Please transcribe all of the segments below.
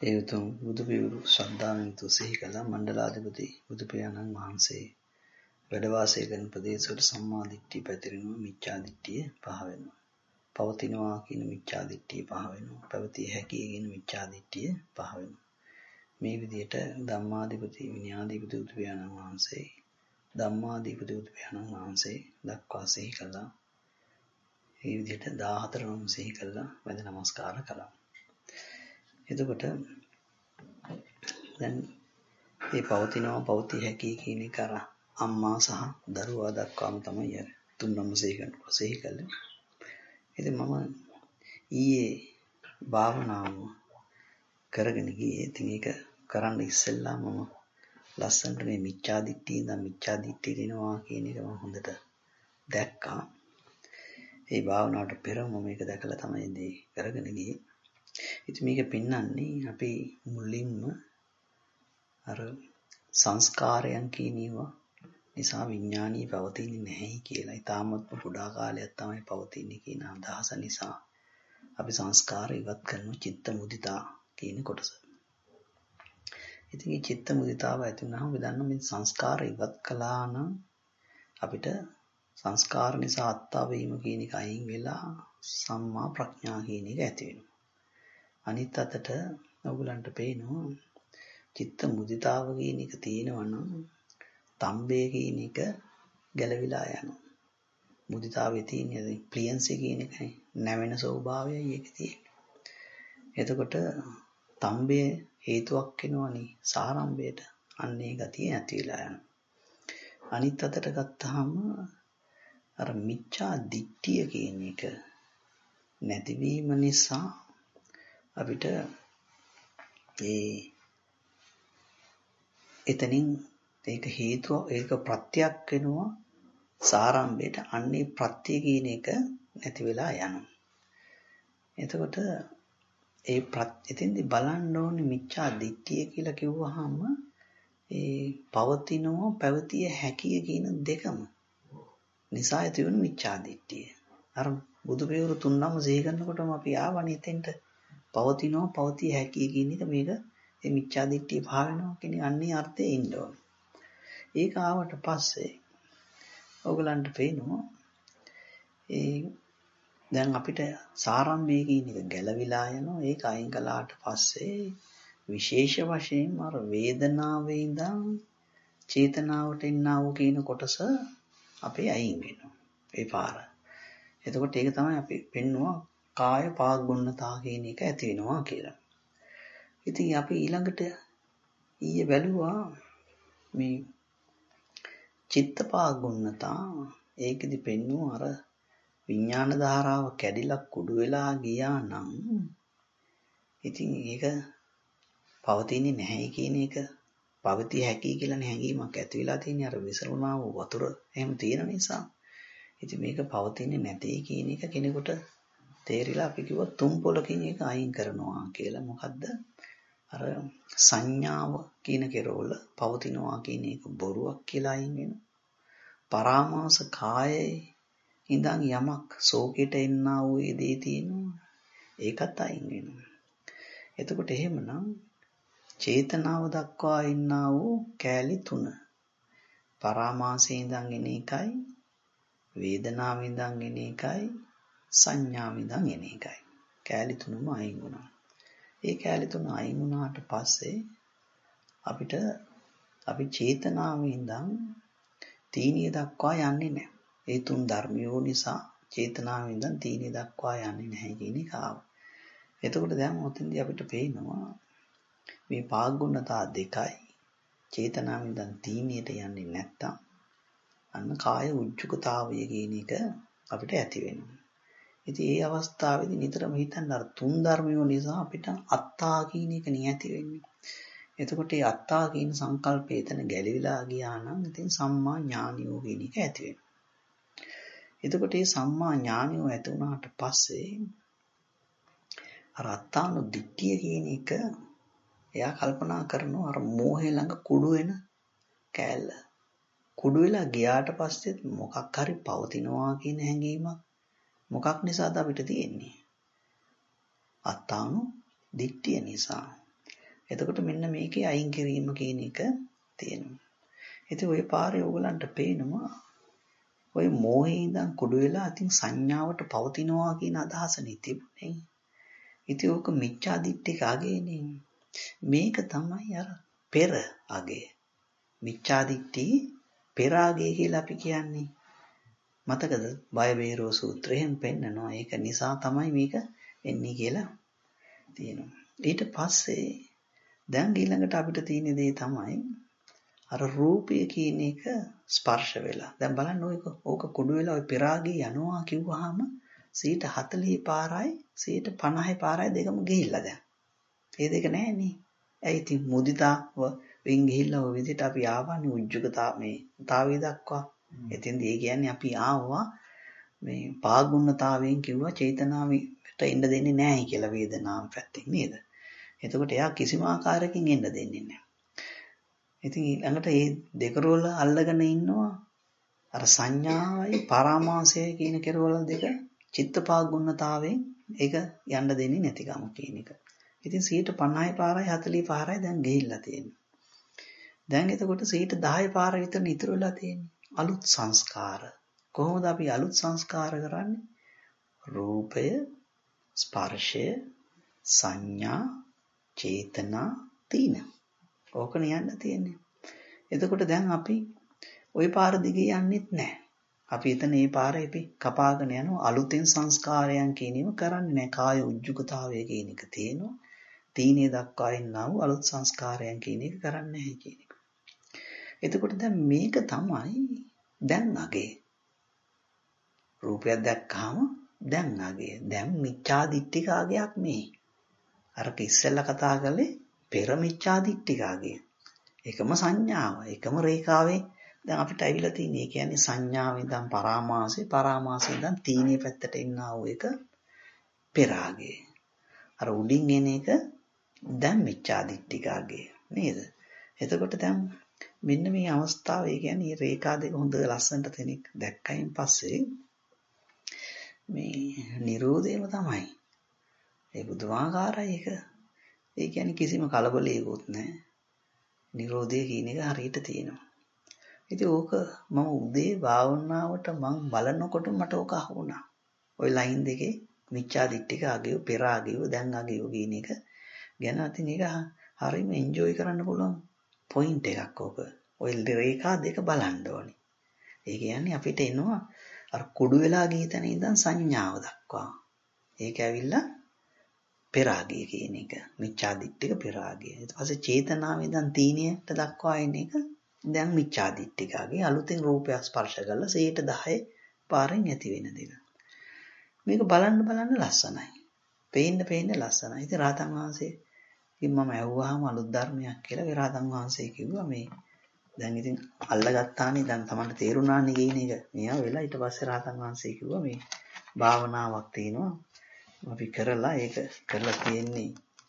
ඒ උතුම් බුදු පියුරු ශ්‍රද්ධාවෙන් සිහි කළ මණ්ඩලාධිපති බුදු පියාණන් වහන්සේ වැඩ වාසය කරන ප්‍රදේශවල සම්මා දිට්ඨිය පැතිරෙනවා, මිච්ඡා දිට්ඨිය පහ වෙනවා. පවතිනවා කියන මිච්ඡා දිට්ඨිය පහ වෙනවා. පැවතිය හැකි කියන මිච්ඡා දිට්ඨිය පහ වෙනවා. මේ විදිහට ධම්මාධිපති විනයාධිපති බුදු පියාණන් වහන්සේ ධම්මාධිපති බුදු පියාණන් වහන්සේ දක්වා සිහි කළා. මේ විදිහට 14 නම් සිහි කළා වැඳ නමස්කාර කළා. එතකොට දැන් මේ පවතිනවා පවතිය හැකි කියන එක අර අම්මා සහ දරුවා දක්වාම තමයි අර තුන්වම සිහි කළේ. ඉතින් මම ඊයේ භාවනාව කරගෙන ගියේ. ඉතින් ඒක කරන්න ඉස්සෙල්ලා මම ලස්සනට මේ මිච්ඡා දිට්ඨිය ඉඳන් මිච්ඡා දිට්ඨියට එනවා කියන එක මම හොඳට දැක්කා. ඒ භාවනාවට පෙර මම මේක දැකලා තමයි ඉතින් කරගෙන ගියේ. ඉතින් මේක පෙන්වන්නේ අපි මුලින්ම අර සංස්කාරයන් කියනවා නිසා විඥානීය පවතින්නේ නැහැ කියලා. ඊටාමත්ම පුඩා කාලයක් තමයි පවතින්නේ කියන අදහස නිසා අපි සංස්කාර ඉවත් කරන චිත්ත මුදිතා කියන කොටස. ඉතින් මේ චිත්ත මුදිතාව ඇති වුණාම අපි දන්නවා මේ සංස්කාර ඉවත් කළා නම් අපිට සංස්කාර නිසා අත්තා වීම කියන එක අයින් වෙලා සම්මා ප්‍රඥා කියන එක ඇති වෙනවා. අනිත් අතට ඔයගලන්ට පේනවා චිත්ත මුදිතාව කියන එක තියෙනවා නම් තම්බේ කියන එක ගැලවිලා යනවා. මුදිතාවේ තියෙන ප්‍රියන්සි කියන එකයි නැවෙන ස්වභාවයයි ඒක තියෙන්නේ. එතකොට තම්බේ හේතුවක් වෙනවනේ සාරම්භයට. අන්නේ ගතිය නැති වෙලා යනවා. අනිත් අතට ගත්තාම අර මිච්ඡා දිට්ඨිය කියන එක නැතිවීම නිසා අපිට එතනින් ඒක හේතුව ඒක ප්‍රත්‍යක් වෙනවා සාරම්භයට. අන්නේ ප්‍රත්‍ය කියන එක නැති වෙලා යනවා. එතකොට එතෙන්දි බලන්න ඕනේ මිච්ඡා දිට්ඨිය කියලා කිව්වහම ඒ පවතිනවා පැවතිය හැකිය කියන දෙකම නිසා ඇති වෙන මිච්ඡා දිට්ඨිය. අර බුදු පෙරවරු තුන්නම සිහි කරනකොටම අපි ආවනේ එතෙන්ට පවතිනවා පවතිය හැකිය කියන එක මේක මේ මිච්ඡා දිට්ඨිය පහ වෙනවා කියන අන්නේ අර්ථයේ ඉන්න ඕනේ. ඒක ආවට පස්සේ ඔයගලන්ට පේනවා දැන් අපිට සාරම්භය කියන එක ගැලවිලා යනවා. ඒක අයින් කළාට පස්සේ විශේෂ වශයෙන් අර වේදනාවේ ඉඳන් චේතනාවට එන්නා වූ කියන කොටස අපේ අයින් වෙනවා. ඒ පාර. එතකොට ඒක තමයි අපි පෙන්නවා කාය පාගුණතා කියන එක ඇති වෙනවා කියලා. ඉතින් අපි ඊළඟට ඊයේ බැලුවා මේ චිත්ත පාගුණතා. ඒකෙදි පෙන්වුවා අර විඥාන ධාරාව කැඩිලා කුඩු වෙලා ගියා නම් ඉතින් ඒක පවතින්නේ නැහැ කියන එක පවතිය හැකි කියලා නැගීමක් ඇති වෙලා තියෙන අර විසරුණා වූ වතුර එහෙම තියෙන නිසා. ඉතින් මේක පවතින්නේ නැtei කියන එක කෙනෙකුට තේරිලා අපි කිව්වා තුන් පොලකින් ඒක අයින් කරනවා කියලා. මොකද්ද? අර සංඥාව කියන කෙරවල පවතිනවා කියන එක බොරුවක් කියලා අයින් වෙනවා. පරාමාස කායේ ඉඳන් යමක් ශෝකයට එන්නා වූ දේ තියෙනවා. ඒකත් අයින් වෙනවා. එතකොට එහෙමනම් චේතනාව දක්වා එන්නා වූ කෑලි තුන. පරාමාසයේ ඉඳන් එන එකයි, වේදනාවේ ඉඳන් එන එකයි, සංඥාවේ ඉඳන් එන එකයි. කෑලි තුනම අයින් වුණා. ඒ කෑලි තුන අයින් වුණාට පස්සේ අපිට අපි චේතනාවේ ඉඳන් තීනිය දක්වා යන්නේ නැහැ. ඒ තුන් ධර්මියෝ නිසා චේතනාවෙන් ඉඳන් තීනිය දක්වා යන්නේ නැහැ කියන එක ආවා. එතකොට දැන් ඔතෙන්දී අපිට පේනවා මේ පාගුණතා දෙකයි චේතනාවෙන් ඉඳන් තීනියට යන්නේ නැත්තම් අන්න කාය උජ්ජුකතාවය කියන එක අපිට ඇති වෙනවා. ඉතින් ඒ අවස්ථාවේදී නිතරම හිතන්න අර තුන් ධර්මියෝ නිසා අපිට අත්තා කියන එක නැති වෙන්නේ. එතකොට මේ අත්තා කියන සංකල්පය එතන ගැලවිලා ගියා නම් ඉතින් සම්මා ඥානියෝ කියන එක ඇති වෙනවා. එතකොට මේ සම්මා ඥානියෝ ඇති වුණාට පස්සේ අර අත්තානු දිට්ඨිය කියන එක එයා කල්පනා කරනවා අර මෝහය ළඟ කුඩු වෙන කෑල්ල. කුඩු වෙලා ගියාට පස්සේ මොකක් හරි පවතිනවා කියන හැඟීමක් මොකක් නිසාද අපිට තියෙන්නේ? අත්තානු දිට්ඨිය නිසා. එතකොට මෙන්න මේකේ අයින් කිරීම කියන එක තියෙනවා. ඉතින් ওই පාරේ ඕගලන්ට පේනවා ඔය මෝහේ ඉඳන් කුඩු වෙලා ඉතින් සංඥාවට පවතිනවා කියන අදහසනේ තිබුණේ. ඉතින් ඕක මිච්ඡා දිට්ඨික අගේනේ. මේක තමයි අර පෙර අගේ. මිච්ඡා දිට්ඨි පෙර අගේ කියලා අපි කියන්නේ. මතකද? බය වේරෝ සූත්‍රයෙන් පෙන්නනවා. ඒක නිසා තමයි මේක එන්නේ කියලා තියෙනවා. ඊට පස්සේ දැන් ඊළඟට අපිට තියෙන දේ තමයි අර රූපය කියන එක ස්පර්ශ වෙලා. දැන් බලන්න ඕක කුඩු වෙලා ඔය පෙරාගේ යනවා කිව්වහම 40 පාරයි 50 පාරයි දෙකම ගිහිල්ලා දැන්. ඒ දෙක නැහැනේ. ඇයි ඉතින් මුදිතාව වෙන් ගිහිල්ලා ඔය විදිහට අපි ආවනේ උජ්ජකතාවේ දක්වා. එතෙන්දී ඒ කියන්නේ අපි ආවා මේ පාගුණතාවයෙන් කිව්වා චේතනාවට එන්න දෙන්නේ නැහැ කියලා වේදනාව පැත්තෙන් නේද? එතකොට එයා කිසිම ආකාරයකින් එන්න දෙන්නේ නැහැ. ඉතින් ඊළඟට මේ දෙකරෝල අල්ලගෙන ඉන්නවා අර සංඥාවයි පරාමාසයයි කියන කෙරවල දෙක චිත්තපාගුණතාවයෙන් ඒක යන්න දෙන්නේ නැතිකම කියන එක. ඉතින් 50 පාරයි 40 පාරයි දැන් ගිහිල්ලා තියෙන්නේ. දැන් එතකොට 10 පාර විතර ඉතුරු වෙලා තියෙන්නේ. අලුත් සංස්කාර. කොහොමද අපි අලුත් සංස්කාර කරන්නේ? රූපය, ස්පර්ශය, සංඥා, චේතනා, තීන. ඕකනේ යන්න තියෙන්නේ. එතකොට දැන් අපි ওই පාර දිගේ යන්නෙත් නැහැ. අපි එතන මේ පාරේ අපි කපාගෙන යනවා අලුතෙන් සංස්කාරයන් කියනීම කරන්නේ නැහැ. කාය උජ්ජුකතාවය කියන එක තියෙනවා. තීනේ දක්වා ඉන්නා වූ අලුත් සංස්කාරයන් කියන එක කරන්නේ නැහැ කියන එක. එතකොට දැන් මේක තමයි දැන් අගේ. රූපයක් දැක්කහම දැන් අගේ. දැන් මිච්ඡා දිට්ඨික අගයක් මේ. අරක ඉස්සෙල්ලා කතා කරලේ පෙර මිච්ඡා දිට්ඨික අගය. එකම සංඥාව, එකම රේඛාවේ දැන් අපිට ඇවිල්ලා තියෙන්නේ. ඒ කියන්නේ සංඥාවෙන් ඉඳන් පරාමාසයෙන් ඉඳන් තීනේ පැත්තට එන්නා වූ එක පෙරාගේ. අර උඩින් එන එක දැන් මිච්ඡා දිට්ඨිකාගේ නේද? එතකොට දැන් මෙන්න මේ අවස්ථාව, ඒ කියන්නේ මේ රේඛා දෙක හොඳ ලස්සනට තැනික් දැක්කයින් පස්සේ මේ නිරෝධයම තමයි. ඒ බුදුආකාරයි එක. ඒ කියන්නේ කිසිම කලබලයකුත් නැහැ. නිරෝධය කියන එක හරියට තියෙනවා. ඉතින් ඕක මම උදේ භාවනාවට මම බලනකොට මට ඕක අහුණා. ওই ලයින් දෙකේ මිච්ඡා දිට්ඨික අගියෝ පෙර අගියෝ දැන් අගියෝ කියන එක ගැන අතින් ඒක හරියම එන්ජොයි කරන්න පුළුවන් පොයින්ට් එකක් ඕක. ඔය රේඛා දෙක බලන්න ඕනේ. ඒ කියන්නේ අපිට එනවා අර කුඩු වෙලා ගිය තැන ඉඳන් සංඥාව දක්වා. ඒක ඇවිල්ලා පෙරාගිය කියන එක. මිච්ඡා දිට්ඨික පෙරාගිය. ඊට පස්සේ චේතනාවෙන් ඉඳන් තීනියට දක්වා එන එක දැන් මිච්ඡා දිට්ඨිකගේ අලුතෙන් රූපය ස්පර්ශ කරලා 10 පාරෙන් ඇති වෙන දෙක. මේක බලන්න ලස්සනයි. පේන්න ලස්සනයි. ඉතින් රාතන් වහන්සේ ඉතින් මම ඇහුවාම අලුත් ධර්මයක් කියලා විරාතන් වහන්සේ කිව්වා මේ දැන් ඉතින් අල්ලගත්තානේ දැන් Tamanට තේරුණානේ කියන එක. මෙයා වෙලා ඊට පස්සේ රාතන් වහන්සේ කිව්වා මේ භාවනාවක් තියෙනවා. අපි කරලා ඒක කරලා තියෙන්නේ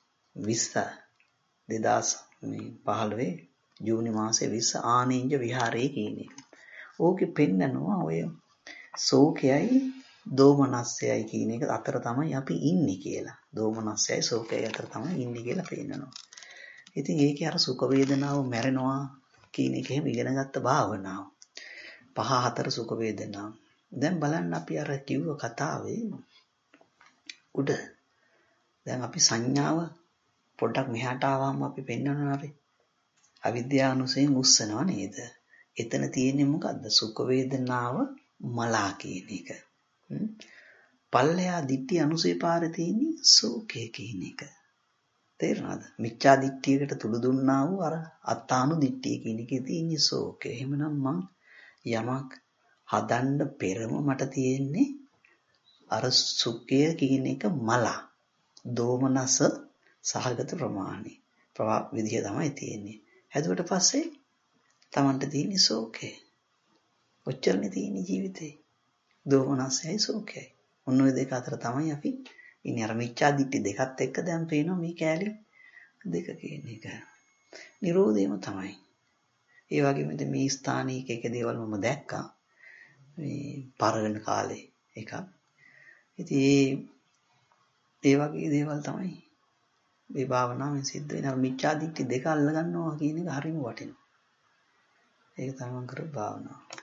2015 ජූනි මාසේ 20 ආනීන්ජ විහාරයේ කියන එක. ඕකේ පෙන්නනවා ඔය සෝකයයි දෝමනස්සයයි කියන එක අතර තමයි අපි ඉන්නේ කියලා. දෝමනස්සයයි සෝකයයි අතර තමයි ඉන්නේ කියලා පෙන්නනවා. ඉතින් ඒකේ අර සුඛ වේදනාව මැරෙනවා කියන එක එහෙම ඉගෙනගත්ත භාවනාව. 5-4 සුඛ වේදනාව. දැන් බලන්න අපි අර කිව්ව කතාවේ උඩ දැන් අපි සංඥාව පොඩ්ඩක් මෙහාට ආවම අපි පෙන්වනවා හරි. අවිද්‍යානුසයෙන් උස්සනවා නේද? එතන තියෙන්නේ මොකද්ද? සුඛ වේදනාව මලා කියන එක. පල්ලෙහා දිට්ඨි අනුසය පාරේ තියෙන්නේ සෝකය කියන එක. තේරුණාද? මිච්ඡා දිට්ඨියකට තුඩු දුන්නා වූ අර අත්තානු දිට්ඨිය කියන එකේ තියෙන්නේ සෝකය. එහෙමනම් මං යමක් හදන්න පෙරම මට තියෙන්නේ අර සුඛය කියන එක මලා. දෝමනස සහගත ප්‍රමාණි. විදිය තමයි තියෙන්නේ. හැදුවට පස්සේ Tamanට තියෙන්නේ සෝකය. ඔච්චරනේ තියෙන්නේ ජීවිතේ. දෝමනසයයි සෝකයයි. ඔන්න ඔය දෙක අතර තමයි අපි ඉන්නේ. අර මිච්ඡා දිට්ඨි දෙකත් එක්ක දැන් පේනවා මේ කෑලි දෙක කියන එක. නිරෝධයම තමයි. ඒ වගේම මේ ස්ථානීය එක දේවල් මම දැක්කා. මේ පරණ කාලේ එකක්. ඉතින් ඒ වගේ දේවල් තමයි මේ භාවනාවෙන් සිද්ධ වෙන මිච්ඡා දිට්ඨි දෙක අල්ල ගන්නවා කියන එක හරිම වටිනවා. ඒක තමයි මම කරපු භාවනාව.